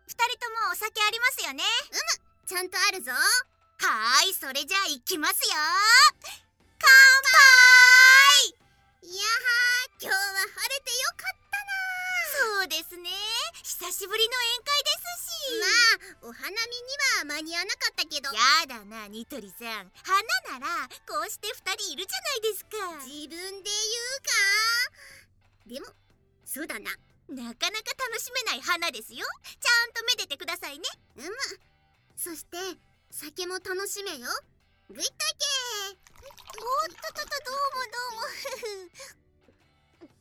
二人ともお酒ありますよね？ ちゃんとあるぞ。 はーい、それじゃあ行きますよ。乾杯！ いやはー、今日は晴れてよかったな。 そうですね、久しぶりの宴会ですし。 まあ、お花見には間に合わなかったけど。 やだな、ニトリさん。花ならこうして二人いるじゃないですか。 自分で言うか？でも、そうだな。 なかなか楽しめない花ですよ。ちゃんとめでてくださいね。 そして酒も楽しめよ。グイッといけ。 おっととと、どうもどうも。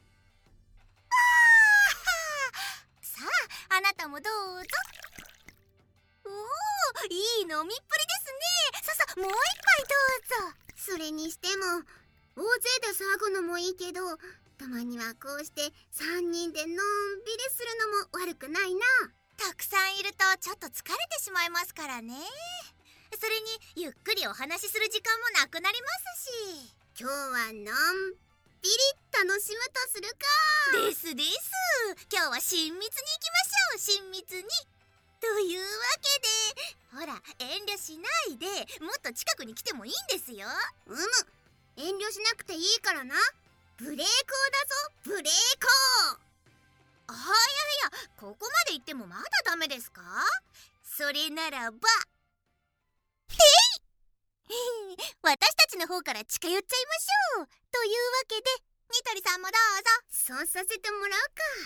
さあ、あなたもどうぞ。おお、いい飲みっぷりですね。ささ、もう一杯どうぞ。 それにしても大勢で騒ぐのもいいけど、たまにはこうして3人でのんびりするのも悪くないな。 たくさんいるとちょっと疲れてしまいますからね。それにゆっくりお話しする時間もなくなりますし。 今日はのんびり楽しむとするか。 ですです。今日は親密に行きましょう。親密に。というわけで、ほら、遠慮しないでもっと近くに来てもいいんですよ。 遠慮しなくていいからな。ブレーコーだぞ、ブレーコー。 いや、ここまで行ってもまだダメですか？それならば私たちの方から近寄っちゃいましょう。というわけで、ニトリさんもどうぞ。 そうさせてもら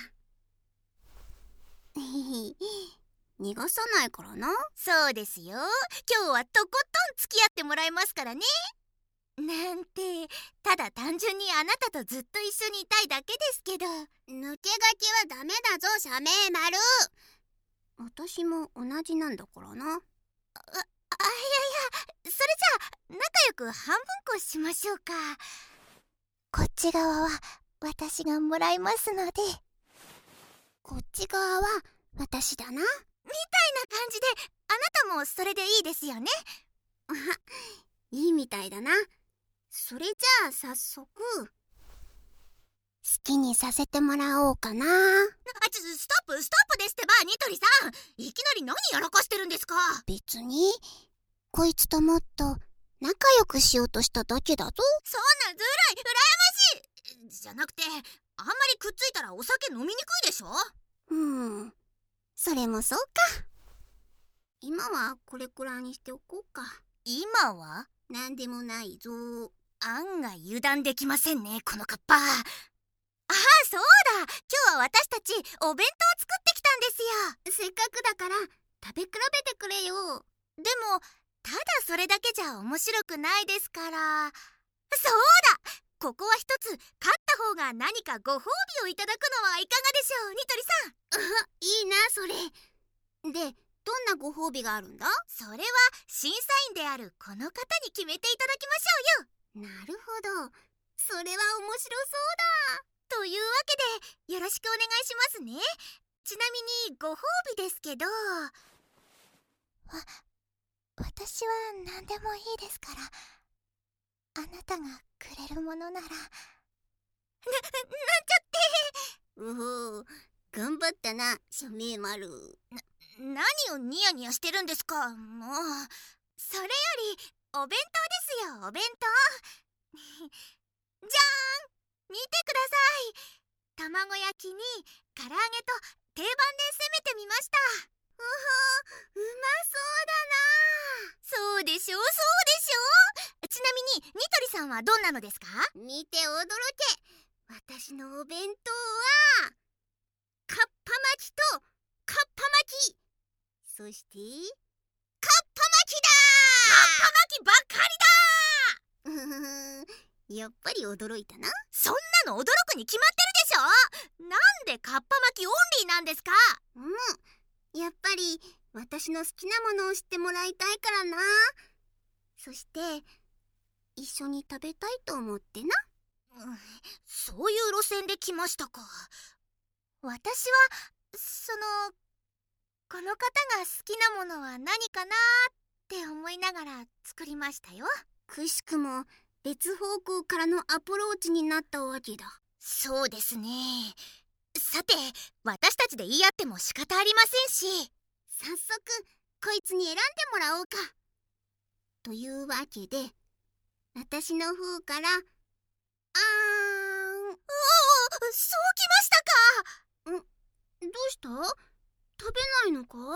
うか。逃がさないからな。 そうですよ。今日はとことん付き合ってもらいますからね。なんて、ただ単純にあなたとずっと一緒にいたいだけですけど。 抜け書きはダメだぞ、社名丸。私も同じなんだからな。 いや、それじゃあ仲良く半分こしましょうか。こっち側は私がもらいますので。 こっち側は私だな。みたいな感じで、あなたもそれでいいですよね。 いいみたいだな。それじゃあ早速好きにさせてもらおうかな。 ストップですってば、ニトリさん。いきなり何やらかしてるんですか？ 別にこいつともっと仲良くしようとしただけだぞ。 そんなずるい、羨ましいじゃなくて、あんまりくっついたらお酒飲みにくいでしょ。 それもそうか。今はこれくらいにしておこうか。 今は？ なんでもないぞ。 案外油断できませんね、このカッパ。そうだ、今日は私たちお弁当を作ってきたんですよ。 せっかくだから食べ比べてくれよ。 でもただそれだけじゃ面白くないですから。そうだ、ここは一つ勝った方が何かご褒美をいただくのはいかがでしょう、ニトリさん。 いいな、それでどんなご褒美があるんだ？ それは審査員であるこの方に決めていただきましょうよ。 なるほど、それは面白そうだ。 というわけでよろしくお願いしますね。ちなみにご褒美ですけど、私は何でもいいですから、あなたがくれるものなら。なんちゃって。 頑張ったな、社名丸。 何をニヤニヤしてるんですか、もう。それよりお弁当ですよ、お弁当。じゃーん、見てください。卵焼きに唐揚げと定番で攻めてみました。 うまそうだな。 そうでしょ。ちなみにニトリさんはどんなのですか？ 見て驚け。私のお弁当はかっぱ巻きとかっぱ巻き、そしてかっぱ巻きだ。 かっぱ巻きばっかりだ。 やっぱり驚いたな。 そんなの驚くに決まってるでしょ。なんでかっぱ巻きオンリーなんですか？ やっぱり私の好きなものを知ってもらいたいからな。そして一緒に食べたいと思ってな。 そういう路線で来ましたか。私はこの方が好きなものは何かなって思いながら作りましたよ。 くしくも別方向からのアプローチになったわけだ。 そうですね。 さて、私たちで言い合っても仕方ありませんし。 早速こいつに選んでもらおうか。というわけで、私の方からおお、 そうきましたか。 どうした？食べないのか？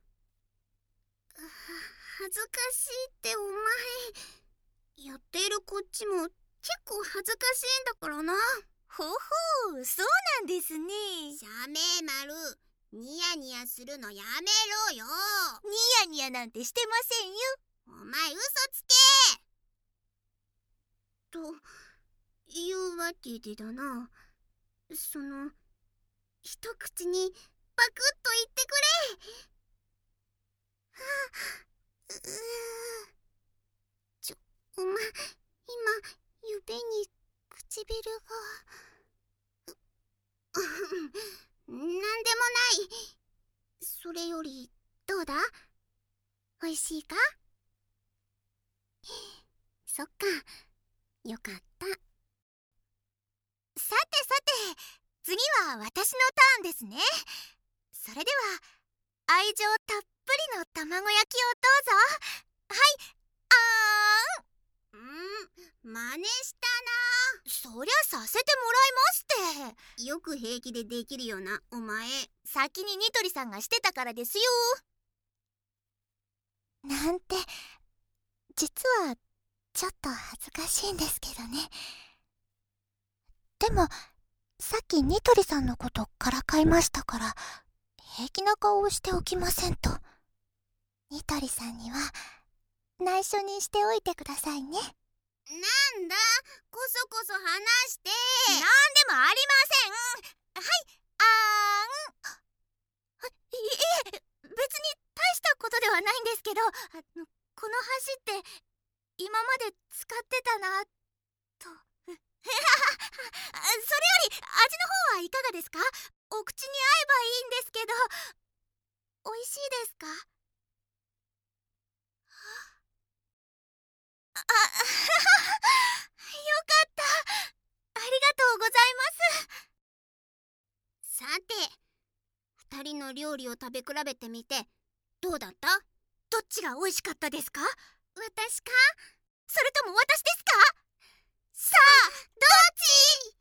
恥ずかしいってお前。やっているこっちも結構恥ずかしいんだからな。 ほほう、そうなんですね。 シャメ丸、ニヤニヤするのやめろよ。 ニヤニヤなんてしてませんよ。 お前嘘つけ。というわけでだな、一口にパクッと言ってくれ。お前、今指に唇がなんでもない。それよりどうだ？おいしいか？そっか、よかった。 さてさて、次は私のターンですね。それでは愛情たっぷりの卵焼きをどうぞ。はい、 真似したな。そりゃさせてもらいますって。 よく平気でできるよな、お前。 先にニトリさんがしてたからですよ。なんて、実はちょっと恥ずかしいんですけどね。でもさっきニトリさんのことからかいましたから、平気な顔をしておきませんと。ニトリさんには内緒にしておいてくださいね。 なんだ、こそこそ話して。 なんでもありません。はい、いえ、別に大したことではないんですけど、この箸って今まで使ってたなと。それより味の方はいかがですか？お口に合えばいいんですけど。おいしいですか？よかった。ありがとうございます。 さて、二人の料理を食べ比べてみてどうだった？ どっちが美味しかったですか？ 私か？ それとも私ですか？さあ、どっち？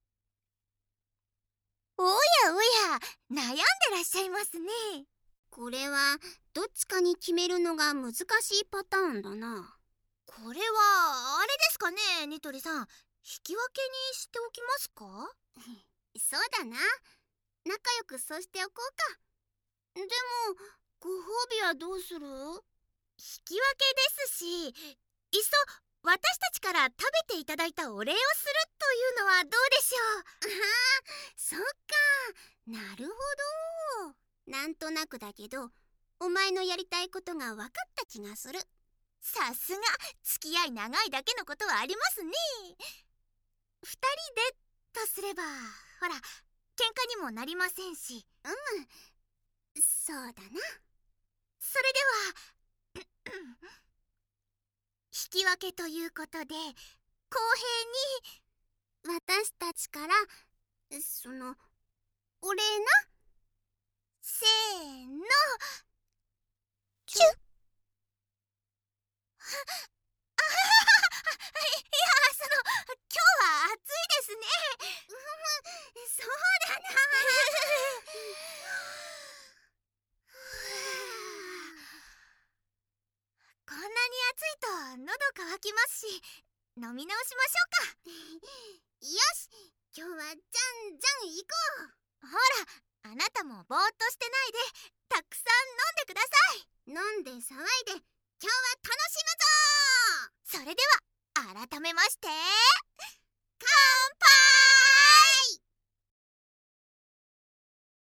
おやおや、悩んでらっしゃいますね。 これはどっちかに決めるのが難しいパターンだな。 これはあれですかね、ニトリさん。引き分けにしておきますか？ そうだな、仲良くそうしておこうか。でもご褒美はどうする？ 引き分けですし、いっそ私たちから食べていただいたお礼をするというのはどうでしょう？ そっか、なるほど。なんとなくだけど、お前のやりたいことが分かった気がする。 さすが、付き合い長いだけのことはありますね。二人でとすれば、ほら、喧嘩にもなりませんし。 そうだな。 それでは引き分けということで、公平に私たちからお礼な。 せーの、 チュッ。 今日は暑いですね。 そうだな。 こんなに暑いと喉乾きますし、飲み直しましょうか。 よし、今日はじゃんじゃん行こう。 ほら、あなたもぼーっとしてないで、たくさん飲んでください。 飲んで騒いで、今日は楽しむぞ。 それでは改めまして。